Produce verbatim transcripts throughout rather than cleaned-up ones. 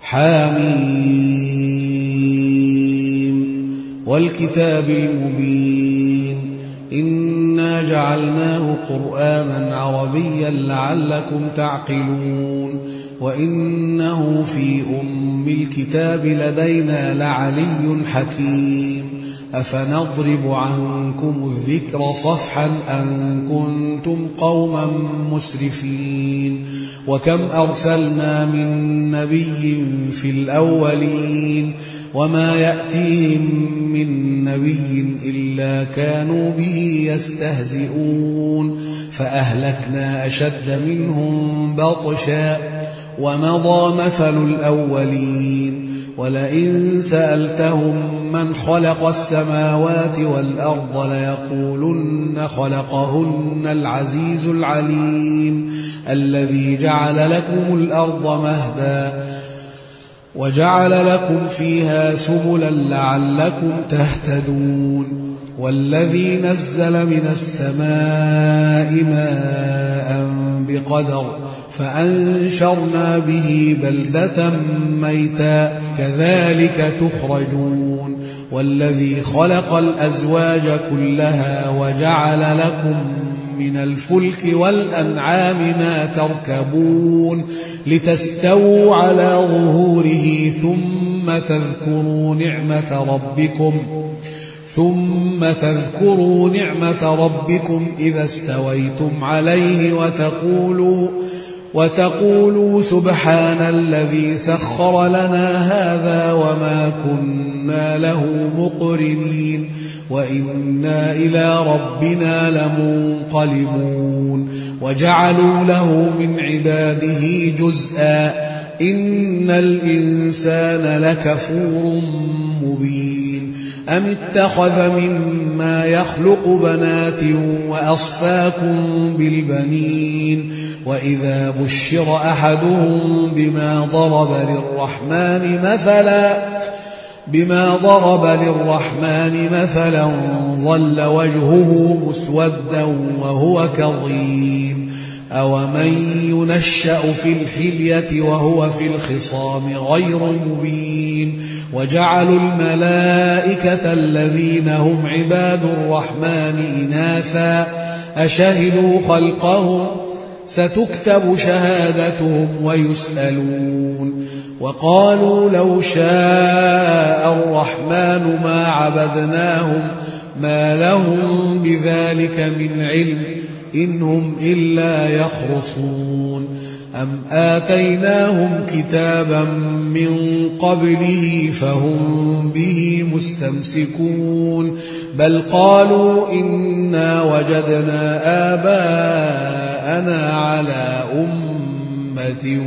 حميم والكتاب المبين إنا جعلناه قرآنا عربيا لعلكم تعقلون وإنه في أم الكتاب لدينا لعلي حكيم أفنضرب عنكم الذكر صفحا أن كنتم قوما مسرفين وكم أرسلنا من نبي في الأولين وما يأتيهم من نبي إلا كانوا به يستهزئون فأهلكنا أشد منهم بطشا ومضى مثل الأولين ولئن سألتهم من خلق السماوات والأرض ليقولن خلقهن العزيز العليم الذي جعل لكم الأرض مهدا وجعل لكم فيها سبلا لعلكم تهتدون والذي نزل من السماء ماء بقدر فأنشرنا به بلدة ميتا كذلك تخرجون والذي خلق الأزواج كلها وجعل لكم من الفلك والأنعام ما تركبون لتستووا على ظهوره ثم تذكروا نعمة ربكم ثم تذكروا نعمة ربكم إذا استويتم عليه وتقولوا وتقولوا سبحان الذي سخر لنا هذا وما كنا له مقرنين وإنا إلى ربنا لمنقلبون وجعلوا له من عباده جزءا إن الإنسان لكفور مبين أم اتخذ مما يخلق بنات وأصفاكم بالبنين وإذا بشر أحدهم بما ضرب للرحمن مثلا بما ضرب للرحمن مثلا ظل وجهه مسودا وهو كظيم أومن ينشأ في الحلية وهو في الخصام غير مبين وجعلوا الملائكة الذين هم عباد الرحمن إناثا أشهدوا خلقهم ستكتب شهادتهم ويسألون وقالوا لو شاء الرحمن ما عبدناهم ما لهم بذلك من علم إن هم إلا يخرصون أم آتيناهم كتابا من قبله فهم به مستمسكون بل قالوا إنا وجدنا آباءنا على أمة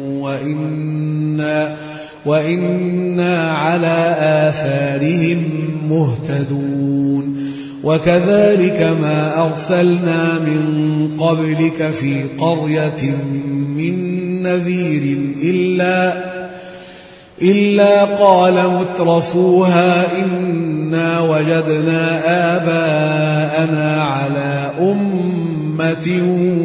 وإنا, وإنا على آثارهم مهتدون وكذلك ما أرسلنا من قبلك في قرية من نذير إلا, إلا قال مترفوها إنا وجدنا آباءنا على أمة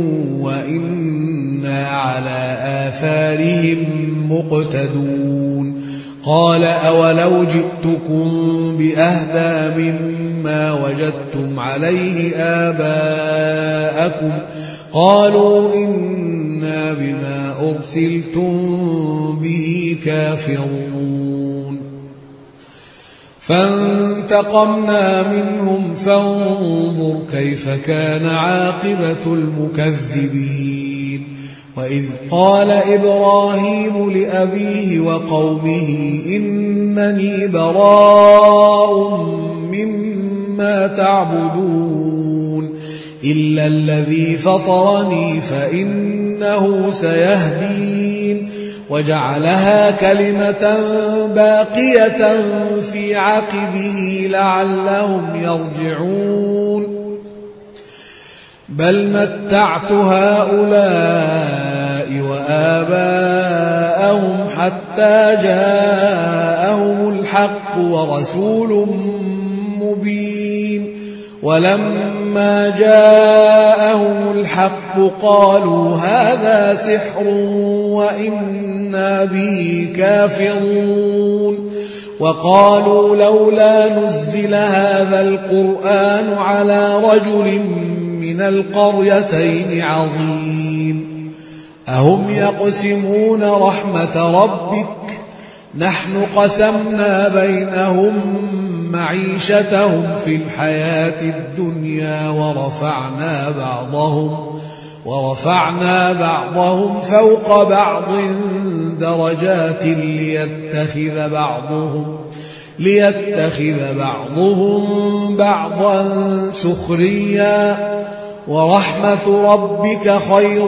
وإنا على آثارهم مقتدون قال أولو جئتكم بأهدى مما وجدتم عليه آباءكم قالوا إنا بما أرسلتم به كافرون فانتقمنا منهم فانظر كيف كان عاقبة المكذبين وإذ قال إبراهيم لأبيه وقومه إنني براء مما تعبدون إلا الذي فطرني فإنه سيهدين وجعلها كلمة باقية في عقبه لعلهم يرجعون بل متعت هؤلاء وآباءهم حتى جاءهم الحق ورسول مبين ولما فلما جاءهم الحق قالوا هذا سحر وإنا به كافرون وقالوا لولا نزل هذا القرآن على رجل من القريتين عظيم أهم يقسمون رحمة ربك نحن قسمنا بينهم معيشتهم في الحياة الدنيا ورفعنا بعضهم ورفعنا بعضهم فوق بعض درجات ليتخذ بعضهم ليتخذ بعضهم بعضا سخريا ورحمة ربك خير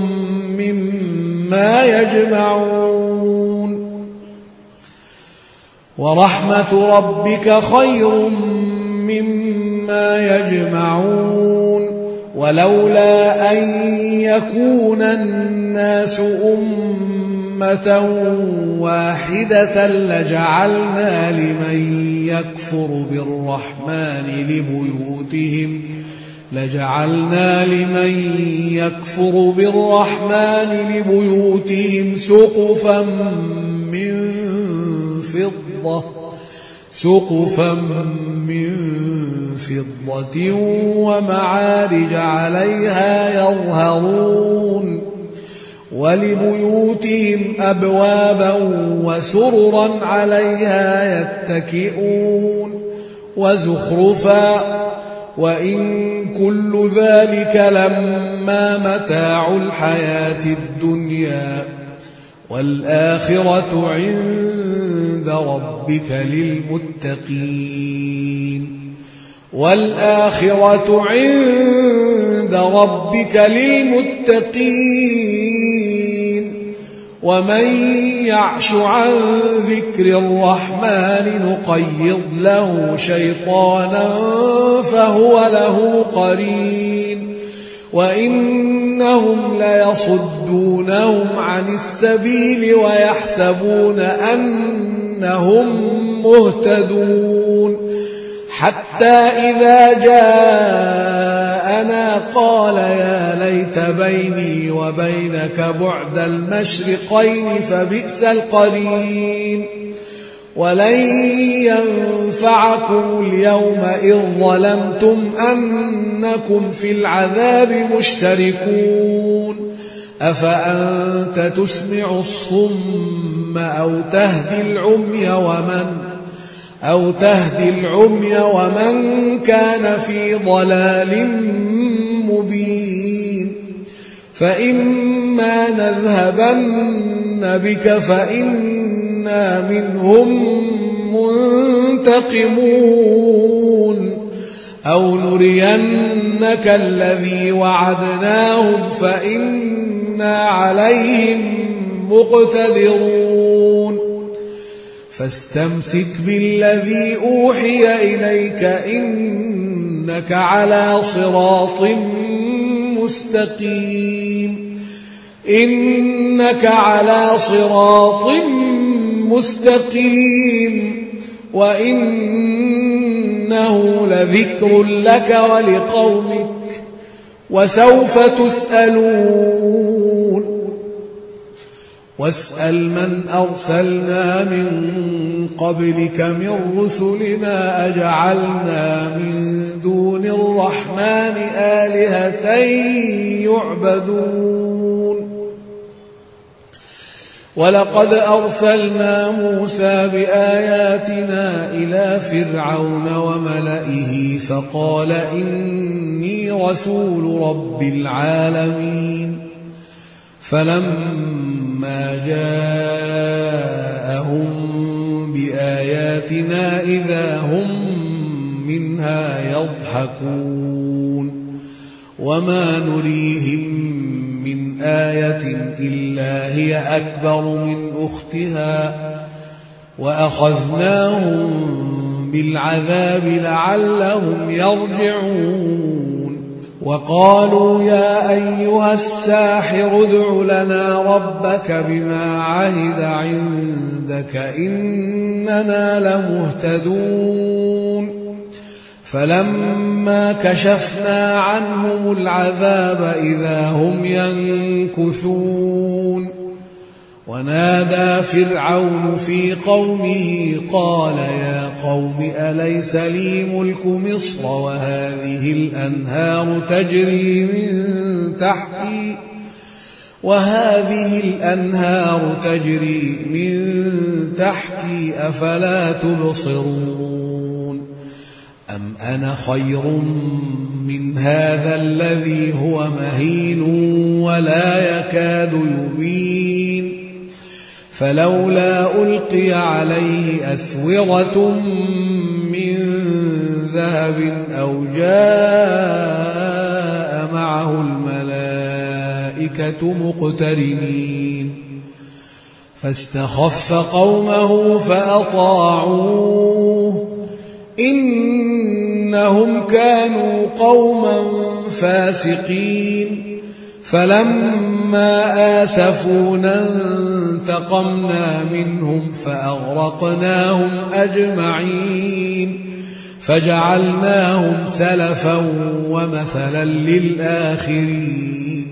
مما يجمعون ورحمة ربك خير مما يجمعون ولولا أن يكون الناس أمة واحدة لجعلنا لمن يكفر بالرحمن لبيوتهم لجعلنا لمن يكفر بالرحمن لبيوتهم سقفا من فضة سقفا من فضة ومعارج عليها يظهرون ولبيوتهم أبوابا وسررا عليها يتكئون وزخرفا وإن كل ذلك لما متاع الحياة الدنيا والآخرة عند ربك للمتقين والآخرة عند ربك للمتقين ومن يعش عن ذكر الرحمن نقيض له شيطانا فهو له قرين وإنهم ليصدونهم عن السبيل ويحسبون أنهم مهتدون حتى إذا جاءنا قال يا ليت بيني وبينك بعد المشرقين فبئس القرين ولن ينفعكم اليوم إذ ظلمتم أنكم في العذاب مشتركون أفأنت تسمع الصم أو تهدي العمي ومن أو تهدي العمي ومن كان في ضلال مبين فإما نذهبن بك فإنا منهم منتقمون أو نرينك الذي وعدناهم فإنا عليهم مقتدرون فاستمسك بالذي أوحي إليك إنك على صراط مستقيم إنك على صراط مستقيم وإنه لذكر لك ولقومك وسوف تسألون واسأل من أرسلنا من قبلك من رسلنا أجعلنا من دون الرحمن آلهة يعبدون ولقد أرسلنا موسى بآياتنا إلى فرعون وملئه فقال إني رسول رب العالمين فلما جاءهم بآياتنا إذا هم منها يضحكون وما نريهم من آية إلا هي أكبر من أختها وأخذناهم بالعذاب لعلهم يرجعون وقالوا يا أيها الساحر ادع لنا ربك بما عهد عندك إننا لمهتدون فلما كشفنا عنهم العذاب إذا هم ينكثون ونادى فرعون في قومه قال يا قوم أليس لي ملك مصر وهذه الأنهار تجري من تحتي وهذه الأنهار تجري من تحتي أفلا تبصرون أم أنا خير من هذا الذي هو مهين ولا يكاد يبين فلولا ألقي عليه أسورة من ذهب أو جاء معه الملائكة مقترنين فاستخف قومه فأطاعوه إنهم كانوا قوما فاسقين فلما آسفونا انتقمنا منهم فأغرقناهم أجمعين فجعلناهم سلفا ومثلا للآخرين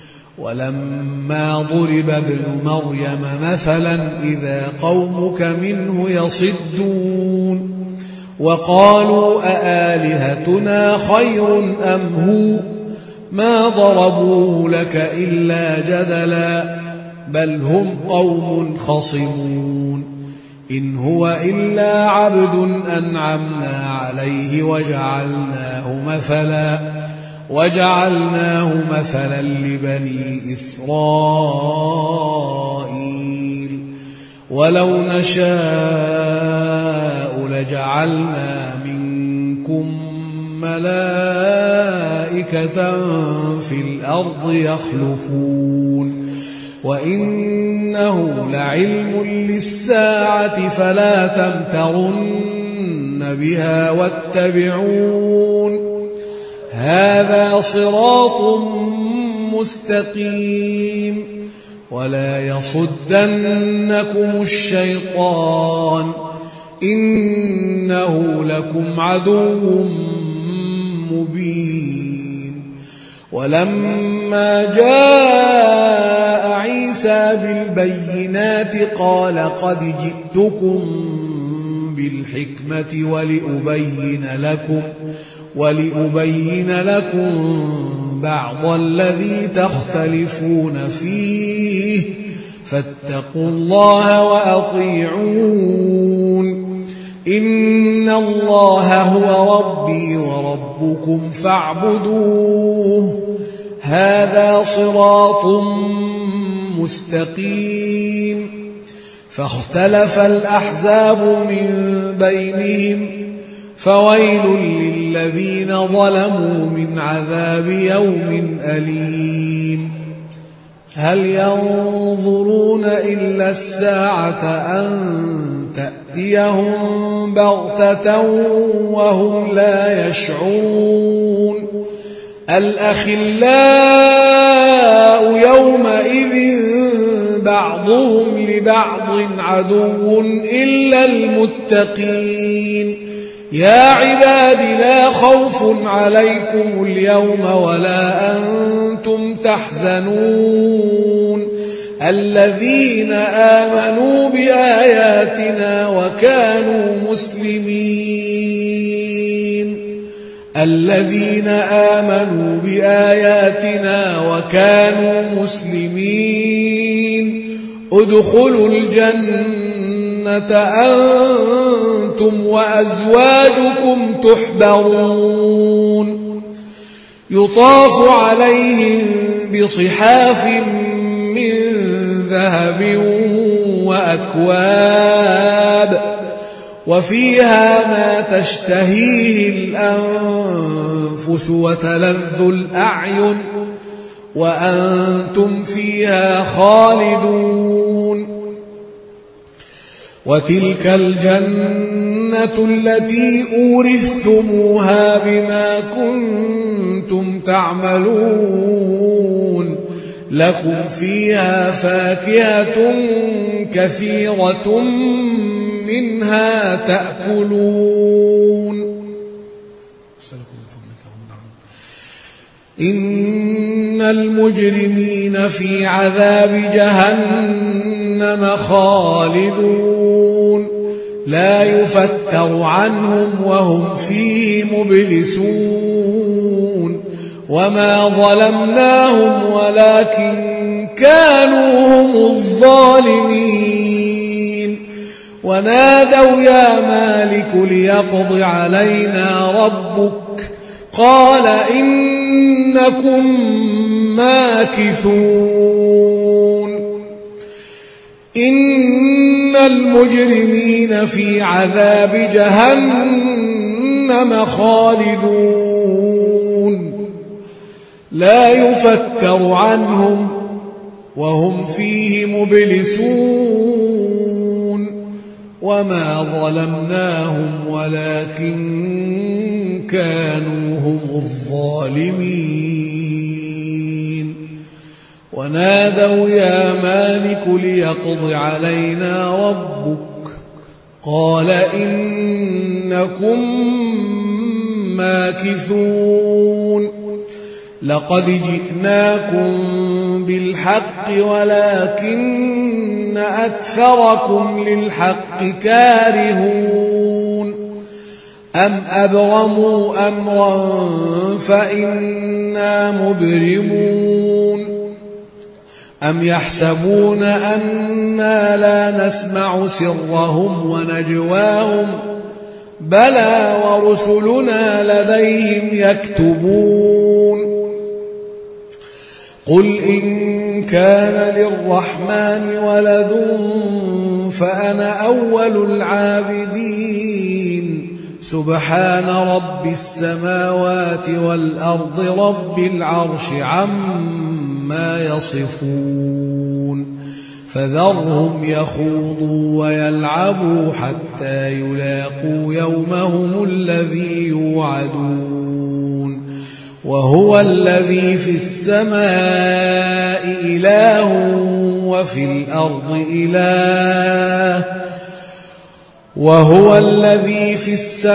ولما ضرب ابن مريم مثلا إذا قومك منه يصدون وقالوا أآلهتنا خير أم هو ما ضربوه لك إلا جدلا بل هم قوم خصمون إن هو إلا عبد أنعمنا عليه وجعلناه مثلا وجعلناه مثلا لبني إسرائيل ولو نشاء لجعلنا منكم ملائكة في الأرض يخلفون وإنه لعلم للساعة فلا تمترن بها واتبعون هذا صراط مستقيم ولا يصدنكم الشيطان إنه لكم عدو مبين ولما جاء عيسى بالبينات قال قد جئتكم بالحكمة ولأبين لكم ولأبين لكم بعض الذي تختلفون فيه فاتقوا الله وأطيعون إن الله هو ربي وربكم فاعبدوه هذا صراط مستقيم فاختلف الأحزاب من بينهم فويل للذين ظلموا من عذاب يوم أليم هل ينظرون إلا الساعة أن تأتيهم بغتة وهم لا يشعرون الأخلاء يومئذ بعضهم لبعض عدو إلا المتقين يا عباد لا خوف عليكم اليوم ولا أنتم تحزنون الذين آمنوا بآياتنا وكانوا مسلمين الذين آمنوا بآياتنا وكانوا مسلمين ادخلوا الجنة أنتم وأزواجكم تحبرون يطاف عليهم بصحاف من ذهب وأكواب وفيها ما تشتهيه الأنفس وتلذ الأعين وأنتم فيها خالدون وتلك الجنة التي أورثتموها بما كنتم تعملون لكم فيها فاكهة كثيرة منها تأكلون إن المجرمين في عذاب جهنم خالدون لا يفتر عنهم وهم فيه مبلسون وما ظلمناهم ولكن كانوا هم الظالمين ونادوا يا مالك ليقض علينا ربك قال إنكم ماكثون إن المجرمين في عذاب جهنم خالدون لا يفتر عنهم وهم فيه مبلسون وما ظلمناهم ولكن كانوا هم الظالمين ونادوا يا مالك ليقض علينا ربك قال إنكم ماكثون لقد جئناكم بالحق ولكن أكثركم للحق كارهون أم أبرموا أمرا فإنا مبرمون أم يحسبون أنا لا نسمع سرهم ونجواهم بلى ورسلنا لديهم يكتبون قل إن كان للرحمن ولد فأنا أول العابدين سبحان رب السماوات والأرض رب العرش عما يصفون فذرهم يخوضوا ويلعبوا حتى يلاقوا يومهم الذي يوعدون وهو الذي في السماء إله وفي الأرض إله وهو الذي في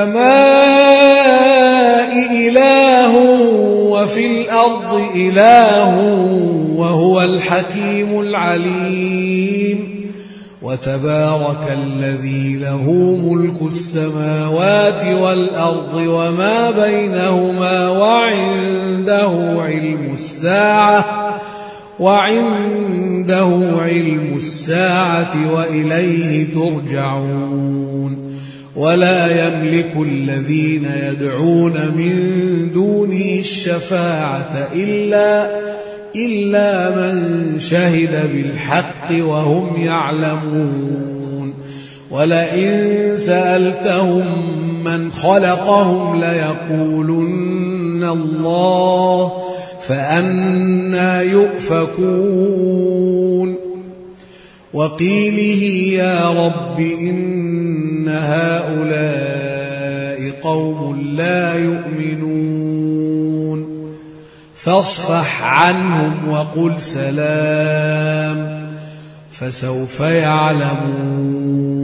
السماء إله وفي الأرض إله وهو الحكيم العليم وتبارك الذي له ملك السماوات والأرض وما بينهما وعنده علم الساعة وعنده علم الساعة وإليه ترجعون ولا يملك الذين يدعون من دونه الشفاعة إلا إلا من شهد بالحق وهم يعلمون ولئن سألتهم من خلقهم ليقولن الله فأنى يؤفكون وقيله يا رب إن هؤلاء قوم لا يؤمنون فاصفح عنهم وقل سلام فسوف يعلمون